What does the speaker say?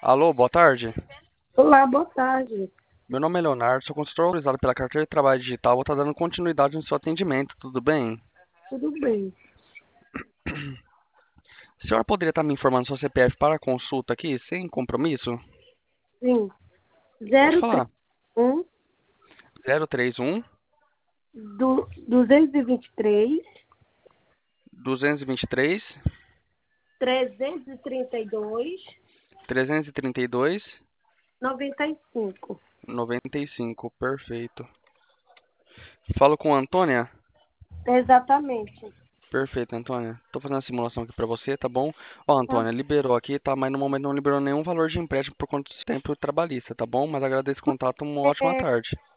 Alô, boa tarde. Olá, boa tarde. Meu nome é Leonardo, sou consultor autorizado pela Carteira de Trabalho Digital. Vou estar dando continuidade no seu atendimento, tudo bem? Tudo bem? A senhora poderia estar me informando seu CPF para a consulta aqui, sem compromisso? Sim. Pode Zero falar. 031 031 do 223 223 332 332 95. 95, perfeito. Falo com a Antônia? Exatamente. Perfeito, Antônia. Tô fazendo a simulação aqui pra você, tá bom? Ó, Tá? Antônia, liberou aqui, tá? Mas no momento não liberou nenhum valor de empréstimo por conta do tempo trabalhista, tá bom? Mas agradeço o contato, uma ótima É, tarde.